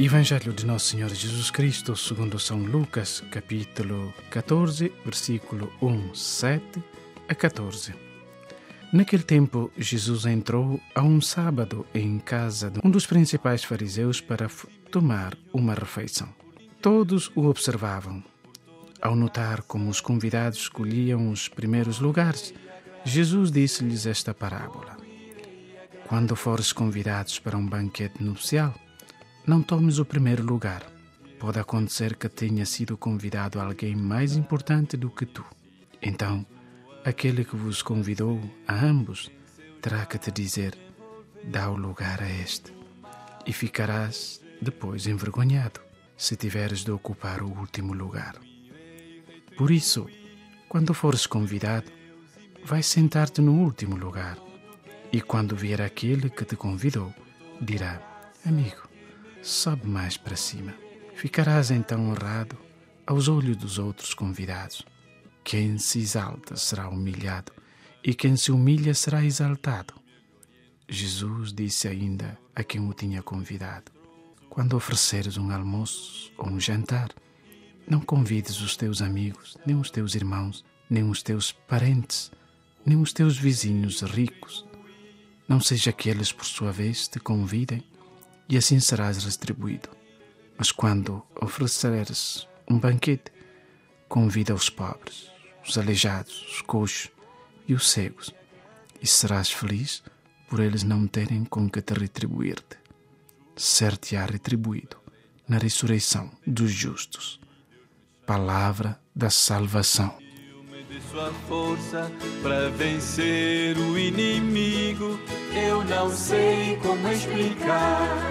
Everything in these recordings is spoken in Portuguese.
Evangelho de Nosso Senhor Jesus Cristo, segundo São Lucas, capítulo 14, versículo 1, 7 a 14. Naquele tempo, Jesus entrou a um sábado em casa de um dos principais fariseus para tomar uma refeição. Todos o observavam. Ao notar como os convidados escolhiam os primeiros lugares, Jesus disse-lhes esta parábola. Quando fores convidados para um banquete nupcial, não tomes o primeiro lugar. Pode acontecer que tenha sido convidado alguém mais importante do que tu. Então, aquele que vos convidou a ambos terá que te dizer: dá o lugar a este. E ficarás depois envergonhado se tiveres de ocupar o último lugar. Por isso, quando fores convidado, vai sentar-te no último lugar. E quando vier aquele que te convidou, dirá: amigo, sobe mais para cima. Ficarás então honrado aos olhos dos outros convidados. Quem se exalta será humilhado, e quem se humilha será exaltado. Jesus disse ainda a quem o tinha convidado: quando ofereceres um almoço ou um jantar, não convides os teus amigos, nem os teus irmãos, nem os teus parentes, nem os teus vizinhos ricos. Não seja que eles, por sua vez, te convidem, e assim serás retribuído. Mas quando ofereceres um banquete, convida os pobres, os aleijados, os coxos e os cegos, e serás feliz por eles não terem com que te retribuir-te. Ser-te-á retribuído na ressurreição dos justos. Palavra da salvação. Sua força para vencer o inimigo, eu não sei como explicar.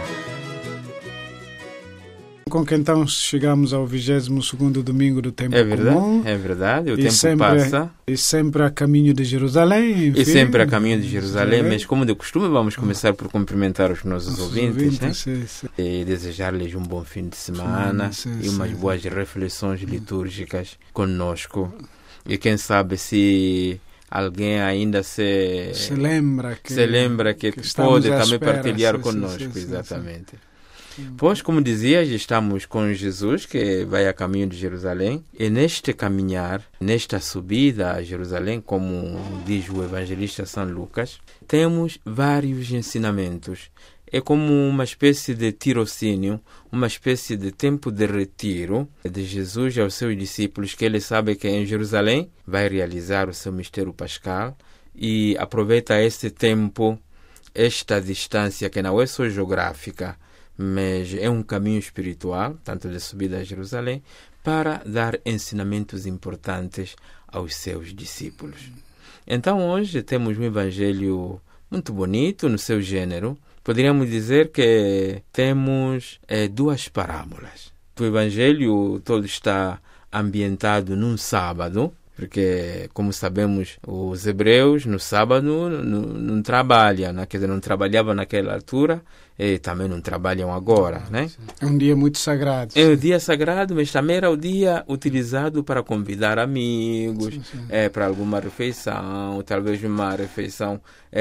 Com que então chegamos ao 22º domingo do tempo comum. É verdade, o tempo passa. E sempre a caminho de Jerusalém. Enfim. E sempre a caminho de Jerusalém, mas como de costume vamos começar por cumprimentar os nossos ouvintes, né? Sim. E desejar-lhes um bom fim de semana e umas boas reflexões litúrgicas conosco. E quem sabe se alguém ainda se lembra que pode também partilhar conosco, exatamente. Pois, como dizias, estamos com Jesus que vai a caminho de Jerusalém, e neste caminhar, nesta subida a Jerusalém, como diz o evangelista São Lucas, temos vários ensinamentos. É como uma espécie de tirocínio, uma espécie de tempo de retiro de Jesus aos seus discípulos, que ele sabe que em Jerusalém vai realizar o seu mistério pascal, e aproveita esse tempo, esta distância que não é só geográfica, mas é um caminho espiritual, tanto de subida a Jerusalém, para dar ensinamentos importantes aos seus discípulos. Então hoje temos um evangelho muito bonito no seu gênero. Poderíamos dizer que temos duas parábolas. O evangelho todo está ambientado num sábado, porque, como sabemos, os hebreus no sábado não trabalham, né? Quer dizer, não trabalhavam naquela altura e também não trabalham agora, né? É um dia muito sagrado. É um dia sagrado, mas também era o dia utilizado para convidar amigos, para alguma refeição, talvez uma refeição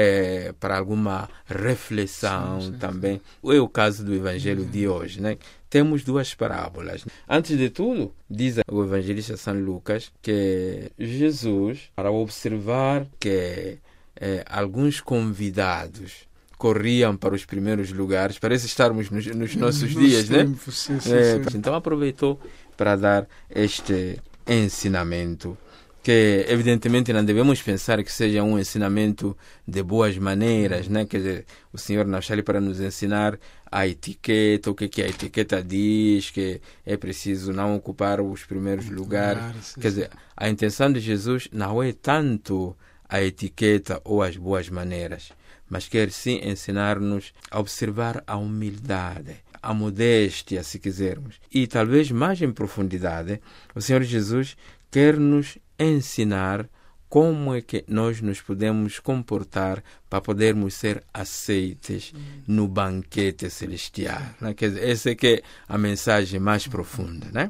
para alguma reflexão também. É o caso do evangelho de hoje, né? Temos duas parábolas. Antes de tudo, diz o evangelista São Lucas que Jesus, para observar que alguns convidados corriam para os primeiros lugares, parece estarmos nos nossos dias, né? Sim. Então aproveitou para dar este ensinamento, que evidentemente não devemos pensar que seja um ensinamento de boas maneiras, né? Quer dizer, o Senhor não está ali para nos ensinar a etiqueta, o que a etiqueta diz, que é preciso não ocupar os primeiros lugares. Quer dizer, a intenção de Jesus não é tanto a etiqueta ou as boas maneiras, mas quer sim ensinar-nos a observar a humildade, a modéstia, se quisermos. E talvez mais em profundidade, o Senhor Jesus quer nos ensinar como é que nós nos podemos comportar para podermos ser aceites no banquete celestial, né? Quer dizer, essa é que é a mensagem mais profunda, né?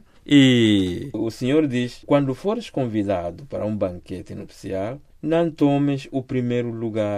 E o Senhor diz: quando fores convidado para um banquete nupcial, não tomes o primeiro lugar.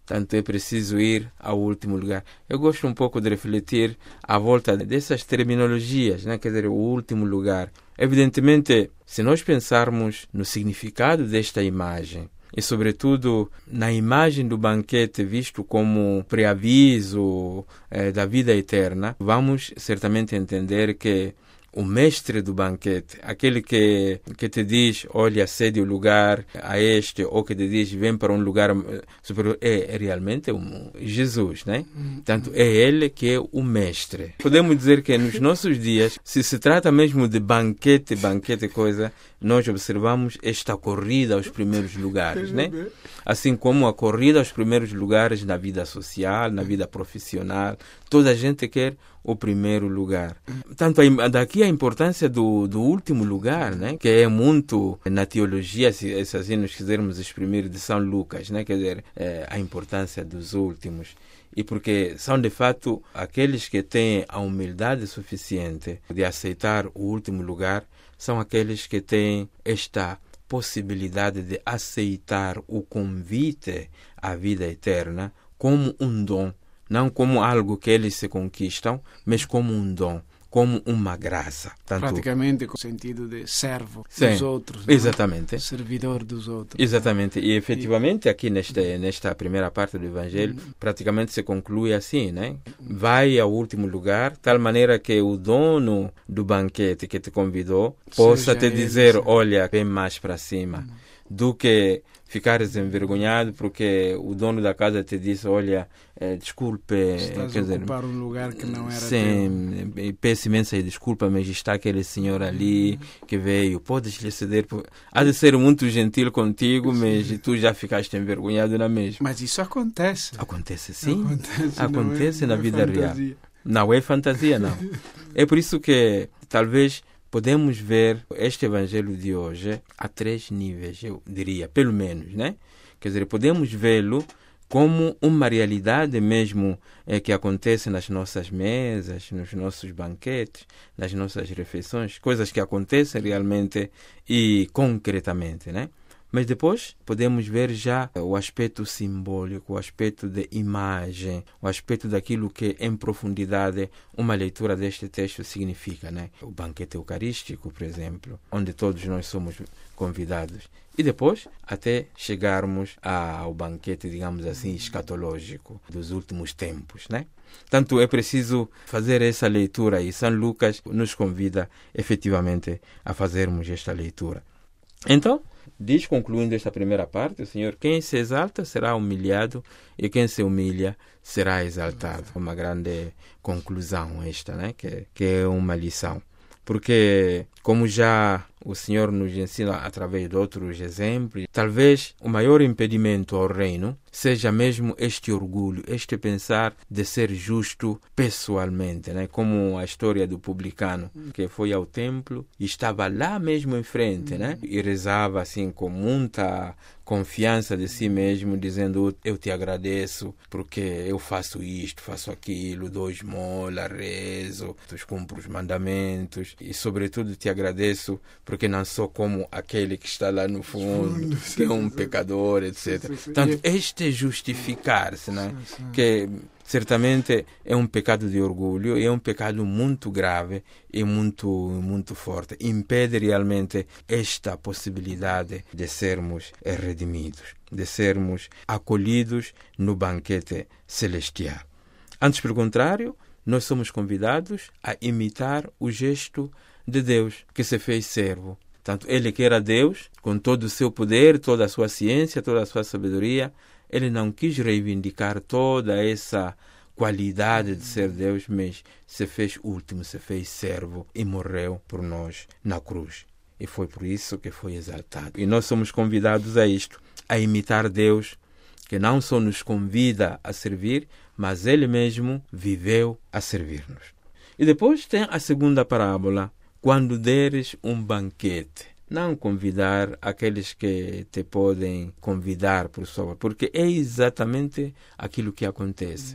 Tanto é preciso ir ao último lugar. Eu gosto um pouco de refletir à volta dessas terminologias, né? Quer dizer, o último lugar. Evidentemente, se nós pensarmos no significado desta imagem, e sobretudo na imagem do banquete visto como preaviso da vida eterna, vamos certamente entender que o mestre do banquete, aquele que te diz, olha, cede o lugar a este, ou que te diz, vem para um lugar superior, é realmente Jesus, né? Portanto, é ele que é o mestre. Podemos dizer que nos nossos dias, se trata mesmo de banquete, coisa, nós observamos esta corrida aos primeiros lugares, né? Assim como a corrida aos primeiros lugares na vida social, na vida profissional, toda a gente quer o primeiro lugar. Portanto, daqui a importância do último lugar, né? Que é muito na teologia, se assim nos quisermos exprimir, de São Lucas, né? Quer dizer, a importância dos últimos. E porque são, de fato, aqueles que têm a humildade suficiente de aceitar o último lugar, são aqueles que têm esta possibilidade de aceitar o convite à vida eterna como um dom, não como algo que eles se conquistam, mas como um dom, como uma graça. Tanto, praticamente com o sentido de servo dos outros. Exatamente. Servidor dos outros. Exatamente. E efetivamente aqui nesta primeira parte do Evangelho, praticamente se conclui assim, né? Vai ao último lugar, tal maneira que o dono do banquete que te convidou possa te dizer, olha, vem mais para cima, do que ficares envergonhado porque o dono da casa te disse, olha, desculpe... Estás a ocupar um lugar que não era sim, teu. Peço imensa desculpa, mas está aquele senhor ali que veio, podes lhe ceder... Há de ser muito gentil contigo, mas tu já ficaste envergonhado na mesma. Mas isso acontece. Acontece sim, acontece na vida real. Não é fantasia, não. É por isso que talvez... podemos ver este evangelho de hoje a 3 níveis, eu diria, pelo menos, né? Quer dizer, podemos vê-lo como uma realidade mesmo que acontece nas nossas mesas, nos nossos banquetes, nas nossas refeições, coisas que acontecem realmente e concretamente, né? Mas depois podemos ver já o aspecto simbólico, o aspecto de imagem, o aspecto daquilo que em profundidade uma leitura deste texto significa, né? O banquete eucarístico, por exemplo, onde todos nós somos convidados. E depois até chegarmos ao banquete, digamos assim, escatológico dos últimos tempos, né? Tanto é preciso fazer essa leitura e São Lucas nos convida efetivamente a fazermos esta leitura. Então, diz, concluindo esta primeira parte, o Senhor, quem se exalta será humilhado e quem se humilha será exaltado. Uma grande conclusão esta, né? Que é uma lição. Porque, como já o Senhor nos ensina através de outros exemplos, talvez o maior impedimento ao reino seja mesmo este orgulho, este pensar de ser justo pessoalmente, né? Como a história do publicano, que foi ao templo e estava lá mesmo em frente, né? E rezava assim com muita confiança de si mesmo, dizendo, eu te agradeço porque eu faço isto, faço aquilo, dou esmola, rezo, cumpro os mandamentos e sobretudo te agradeço porque não sou como aquele que está lá no fundo, que é um pecador, etc. Portanto, este justificar-se, né? Que certamente é um pecado de orgulho e é um pecado muito grave e muito forte. Impede realmente esta possibilidade de sermos redimidos, de sermos acolhidos no banquete celestial. Antes, pelo contrário, nós somos convidados a imitar o gesto de Deus, que se fez servo. Portanto, ele que era Deus, com todo o seu poder, toda a sua ciência, toda a sua sabedoria, ele não quis reivindicar toda essa qualidade de ser Deus, mas se fez último, se fez servo e morreu por nós na cruz. E foi por isso que foi exaltado. E nós somos convidados a isto, a imitar Deus, que não só nos convida a servir, mas ele mesmo viveu a servir-nos. E depois tem a segunda parábola, quando deres um banquete. Não convidar aqueles que te podem convidar por sua, porque é exatamente aquilo que acontece.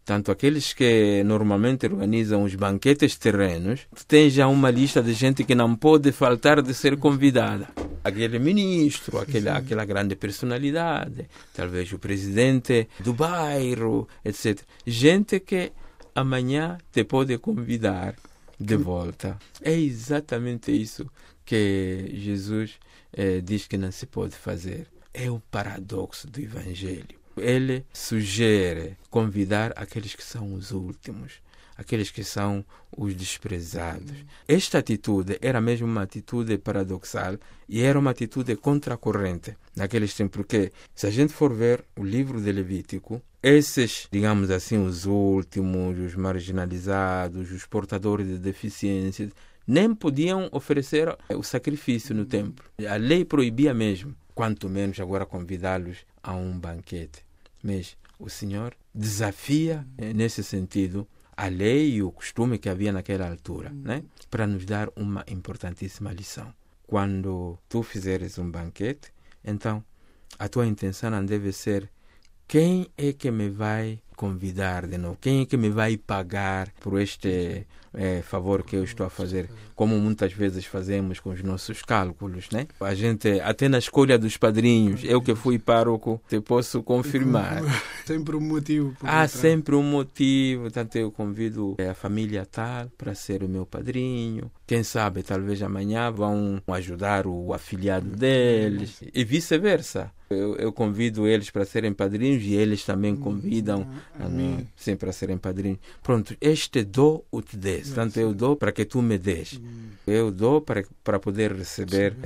Tanto aqueles que normalmente organizam os banquetes terrenos, tem já uma lista de gente que não pode faltar de ser convidada. Aquele ministro, aquela grande personalidade, talvez o presidente do bairro, etc. Gente que amanhã te pode convidar de volta. É exatamente isso que Jesus diz que não se pode fazer. É o paradoxo do Evangelho. Ele sugere convidar aqueles que são os últimos, aqueles que são os desprezados. Esta atitude era mesmo uma atitude paradoxal e era uma atitude contracorrente naqueles tempos, porque se a gente for ver o livro de Levítico, esses, digamos assim, os últimos, os marginalizados, os portadores de deficiências, nem podiam oferecer o sacrifício no templo. A lei proibia mesmo, quanto menos agora convidá-los a um banquete. Mas o Senhor desafia, nesse sentido, a lei e o costume que havia naquela altura, né? Para nos dar uma importantíssima lição. Quando tu fizeres um banquete, então a tua intenção não deve ser: quem é que me vai convidar de novo? Quem é que me vai pagar por este favor que eu estou a fazer? Como muitas vezes fazemos com os nossos cálculos, né? A gente, até na escolha dos padrinhos, eu que fui pároco, te posso confirmar. Sempre um motivo. Há sempre um motivo. Portanto, eu convido a família tal para ser o meu padrinho. Quem sabe, talvez amanhã vão ajudar o afilhado deles. E vice-versa. Eu convido eles para serem padrinhos e eles também convidam a mim sempre a serem padrinhos. Pronto, este dou o te des. Portanto, eu dou para que tu me des. Eu dou para poder receber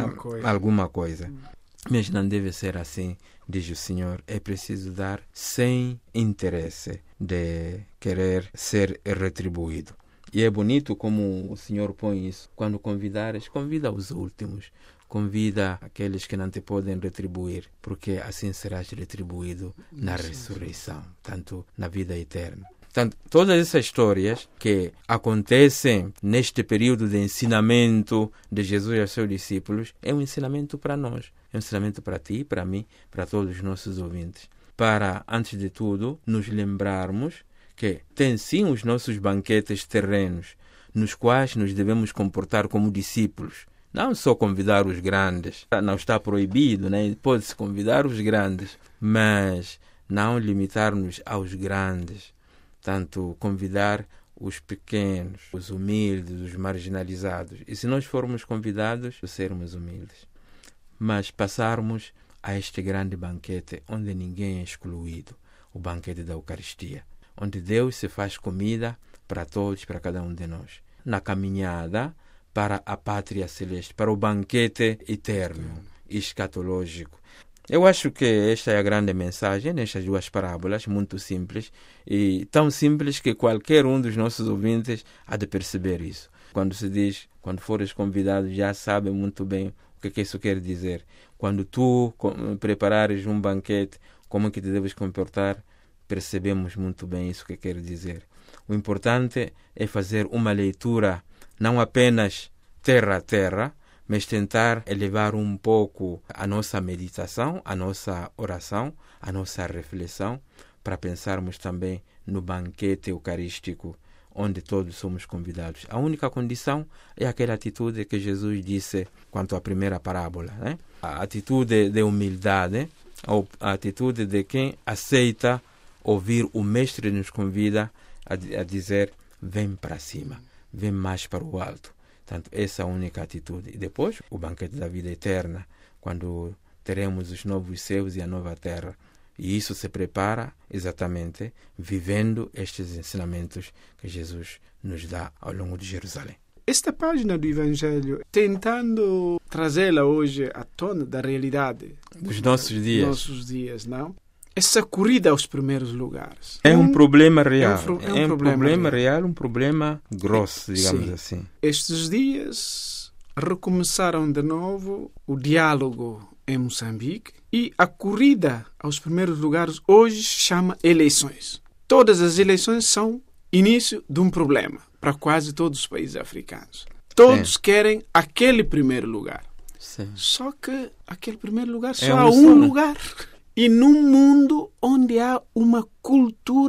alguma coisa. Mas não deve ser assim, diz o Senhor. É preciso dar sem interesse de querer ser retribuído. E é bonito como o Senhor põe isso. Quando convidares, convida os últimos. Convida aqueles que não te podem retribuir, porque assim serás retribuído na ressurreição, tanto na vida eterna. Portanto, todas essas histórias que acontecem neste período de ensinamento de Jesus aos seus discípulos é um ensinamento para nós, é um ensinamento para ti, para mim, para todos os nossos ouvintes. Para, antes de tudo, nos lembrarmos que tem sim os nossos banquetes terrenos, nos quais nos devemos comportar como discípulos. Não só convidar os grandes, não está proibido, né? Pode-se convidar os grandes, mas não limitar-nos aos grandes. Tanto convidar os pequenos, os humildes, os marginalizados. E se nós formos convidados, sermos humildes. Mas passarmos a este grande banquete onde ninguém é excluído, o banquete da Eucaristia, onde Deus se faz comida para todos, para cada um de nós. Na caminhada para a pátria celeste, para o banquete eterno, escatológico. Eu acho que esta é a grande mensagem nestas duas parábolas, muito simples, e tão simples que qualquer um dos nossos ouvintes há de perceber isso. Quando se diz, quando fores convidado, já sabe muito bem o que isso quer dizer. Quando tu preparares um banquete, como que te deves comportar, percebemos muito bem isso que quer dizer. O importante é fazer uma leitura não apenas terra a terra, mas tentar elevar um pouco a nossa meditação, a nossa oração, a nossa reflexão, para pensarmos também no banquete eucarístico, onde todos somos convidados. A única condição é aquela atitude que Jesus disse quanto à primeira parábola, né? A atitude de humildade, a atitude de quem aceita ouvir o Mestre nos convida a dizer: vem para cima, vem mais para o alto. Portanto, essa é a única atitude. E depois, o banquete da vida eterna, quando teremos os novos céus e a nova terra. E isso se prepara exatamente vivendo estes ensinamentos que Jesus nos dá ao longo de Jerusalém. Esta página do Evangelho, tentando trazê-la hoje à tona da realidade dos nossos dias, não? Essa corrida aos primeiros lugares. É um problema real. É um problema real, um problema grosso, digamos assim. Estes dias recomeçaram de novo o diálogo em Moçambique e a corrida aos primeiros lugares hoje chama eleições. Todas as eleições são início de um problema para quase todos os países africanos. Todos querem aquele primeiro lugar. Sim. Só que aquele primeiro lugar só há um lugar. E num mundo onde há uma cultura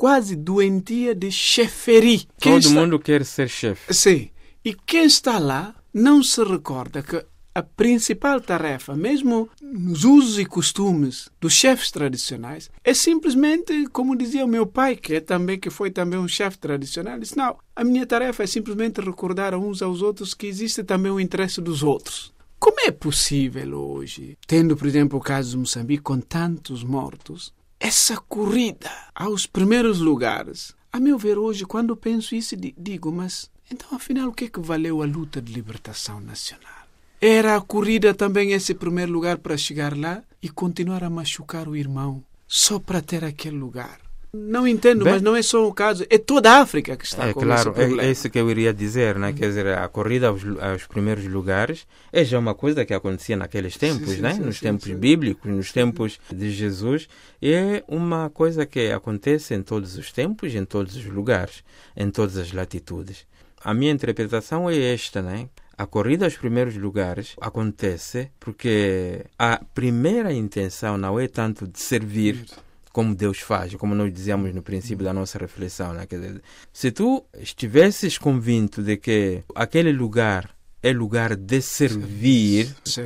quase doentia de cheferia. Todo mundo quer ser chefe. Sim. E quem está lá não se recorda que a principal tarefa, mesmo nos usos e costumes dos chefes tradicionais, é simplesmente, como dizia o meu pai, que foi também um chefe tradicional, disse, não, a minha tarefa é simplesmente recordar uns aos outros que existe também o interesse dos outros. Como é possível hoje, tendo, por exemplo, o caso de Moçambique, com tantos mortos, essa corrida aos primeiros lugares? A meu ver, hoje, quando penso isso, digo, mas então, afinal, o que é que valeu a luta de libertação nacional? Era a corrida também esse primeiro lugar para chegar lá e continuar a machucar o irmão só para ter aquele lugar. Não entendo, mas não é só o caso. É toda a África que está com esse problema. É isso que eu iria dizer, né? Quer dizer, a corrida aos primeiros lugares é já uma coisa que acontecia naqueles tempos, né? Nos tempos bíblicos, nos tempos de Jesus. É uma coisa que acontece em todos os tempos, em todos os lugares, em todas as latitudes. A minha interpretação é esta, né? A corrida aos primeiros lugares acontece porque a primeira intenção não é tanto de servir como Deus faz, como nós dizíamos no princípio da nossa reflexão, né? Quer dizer, se tu estivesses convicto de que aquele lugar é lugar de servir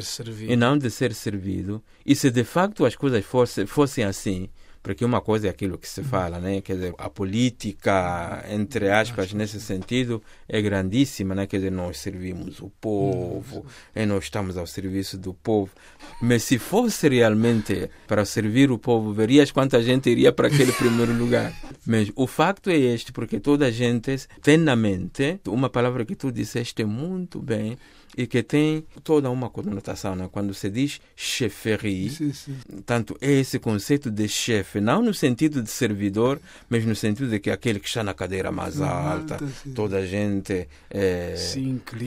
e não de ser servido, e se de facto as coisas fossem assim, porque uma coisa é aquilo que se fala, né? Quer dizer, a política, entre aspas, nesse sentido, é grandíssima, né? Quer dizer, nós servimos o povo, e nós estamos ao serviço do povo. Mas se fosse realmente para servir o povo, verias quanta gente iria para aquele primeiro lugar. Mas o facto é este, porque toda a gente tem na mente uma palavra que tu disseste muito bem, e que tem toda uma conotação, né? Quando se diz cheferia, tanto é esse conceito de chefe, não no sentido de servidor, mas no sentido de que aquele que está na cadeira mais alta, toda a gente se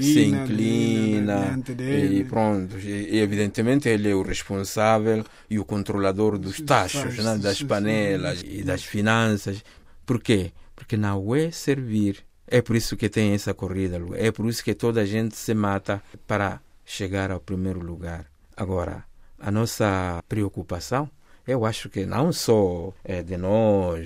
inclina e pronto. E evidentemente ele é o responsável e o controlador dos tachos, né? Das panelas e das finanças. Por quê? Porque não é servir. É por isso que tem essa corrida, é por isso que toda a gente se mata para chegar ao primeiro lugar. Agora, a nossa preocupação, eu acho que não só de nós,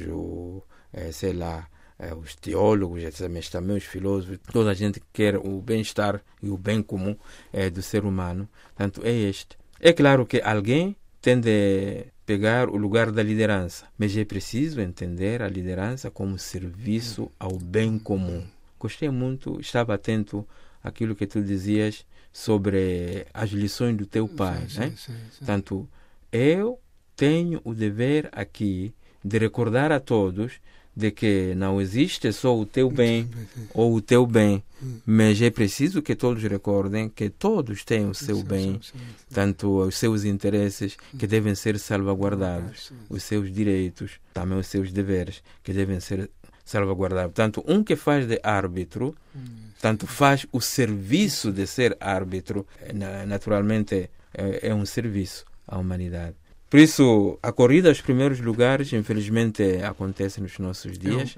os teólogos, mas também os filósofos, toda a gente quer o bem-estar e o bem comum do ser humano. Tanto é este. É claro que alguém tem de pegar o lugar da liderança, mas é preciso entender a liderança como serviço ao bem comum. Gostei muito, estava atento àquilo que tu dizias sobre as lições do teu pai, né? Tanto eu tenho o dever aqui de recordar a todos de que não existe só o teu bem ou o teu bem, mas é preciso que todos recordem que todos têm o seu bem, tanto os seus interesses que devem ser salvaguardados, os seus direitos, também os seus deveres que devem ser salvaguardados. Tanto um que faz de árbitro, tanto faz o serviço de ser árbitro, naturalmente é um serviço à humanidade. Por isso, a corrida aos primeiros lugares, infelizmente, acontece nos nossos dias.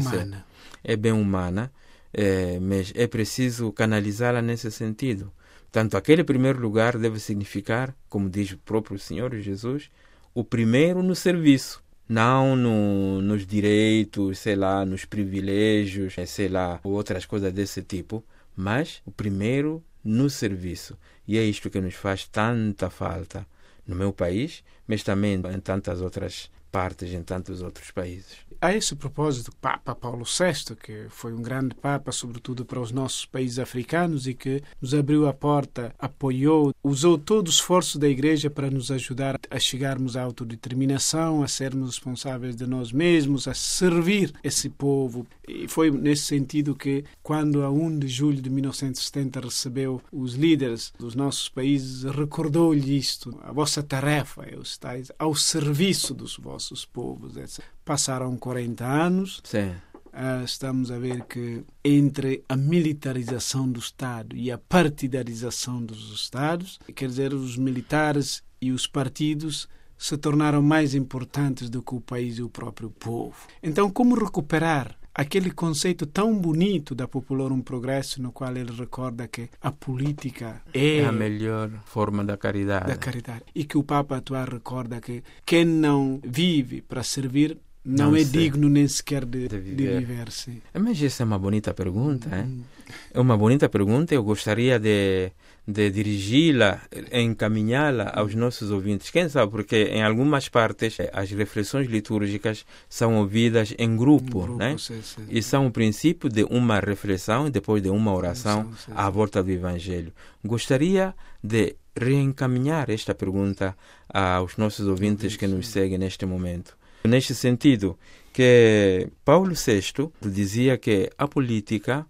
É bem humana, mas é preciso canalizá-la nesse sentido. Tanto aquele primeiro lugar deve significar, como diz o próprio Senhor Jesus, o primeiro no serviço, não nos direitos, nos privilégios, outras coisas desse tipo, mas o primeiro no serviço. E é isto que nos faz tanta falta no meu país, mas também em tantas outras partes, em tantos outros países. A esse propósito, Papa Paulo VI, que foi um grande Papa, sobretudo para os nossos países africanos, e que nos abriu a porta, apoiou, usou todo o esforço da Igreja para nos ajudar a chegarmos à autodeterminação, a sermos responsáveis de nós mesmos, a servir esse povo. E foi nesse sentido que, quando a 1 de julho de 1970 recebeu os líderes dos nossos países, recordou-lhe isto: a vossa tarefa é estáis ao serviço dos vossos povos, etc. Passaram 40 anos. Sim. Estamos a ver que entre a militarização do Estado e a partidarização dos Estados, quer dizer, os militares e os partidos se tornaram mais importantes do que o país e o próprio povo. Então, como recuperar aquele conceito tão bonito da Populorum Progresso, no qual ele recorda que a política é a melhor forma da caridade. E que o Papa atual recorda que quem não vive para servir não é digno nem sequer de viver. Sim. Mas essa é uma bonita pergunta. É uma bonita pergunta. Eu gostaria de dirigi-la, encaminhá-la aos nossos ouvintes. Quem sabe, porque em algumas partes as reflexões litúrgicas são ouvidas em grupo, né? Sim. E são o princípio de uma reflexão, depois de uma oração à volta do Evangelho. Gostaria de reencaminhar esta pergunta aos nossos ouvintes que nos seguem neste momento. Neste sentido, que Paulo VI dizia que a política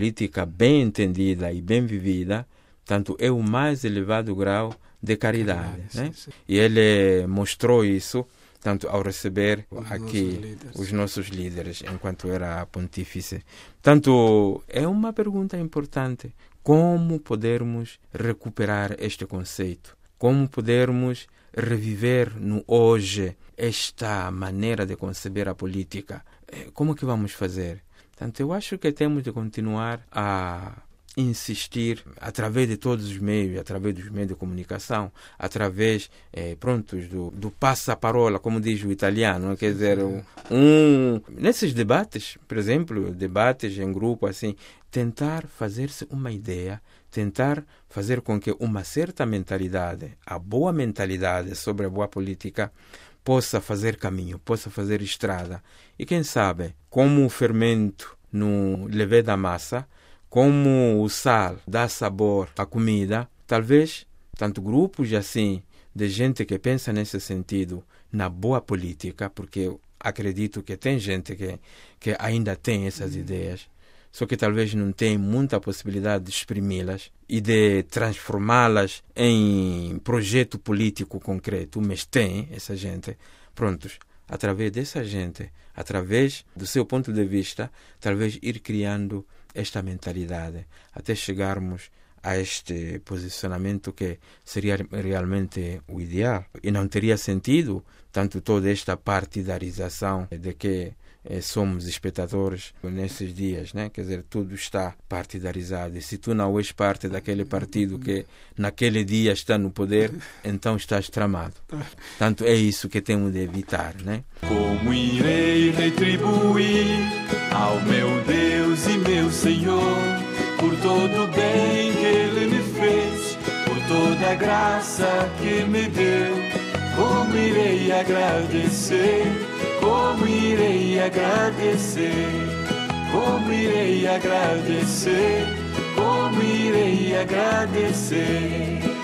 bem entendida e bem vivida, tanto é o mais elevado grau de caridade. Né? Sim. E ele mostrou isso tanto ao receber aqui os nossos líderes, enquanto era pontífice. Tanto é uma pergunta importante. Como podermos recuperar este conceito? Como podermos reviver no hoje esta maneira de conceber a política? Como que vamos fazer? Portanto, eu acho que temos de continuar a insistir através de todos os meios, através dos meios de comunicação, através do passaparola, como diz o italiano, quer dizer, nesses debates, por exemplo, debates em grupo, assim, tentar fazer-se uma ideia, tentar fazer com que uma certa mentalidade, a boa mentalidade sobre a boa política, possa fazer caminho, possa fazer estrada. E quem sabe, como o fermento no levé da massa, como o sal dá sabor à comida, talvez tanto grupos assim de gente que pensa nesse sentido na boa política, porque eu acredito que tem gente que ainda tem essas ideias, só que talvez não tem muita possibilidade de exprimi-las e de transformá-las em projeto político concreto, mas tem essa gente. Prontos, através dessa gente, através do seu ponto de vista, talvez ir criando esta mentalidade, até chegarmos a este posicionamento que seria realmente o ideal. E não teria sentido tanto toda esta partidarização de que somos espectadores nesses dias, né? Quer dizer, tudo está partidarizado. E se tu não és parte daquele partido que naquele dia está no poder, então estás tramado. Portanto, é isso que temos de evitar, né? Como irei retribuir ao meu Deus e meu Senhor por todo o bem que Ele me fez, por toda a graça que me deu? Como irei agradecer? Como irei agradecer? Como irei agradecer? Como irei agradecer?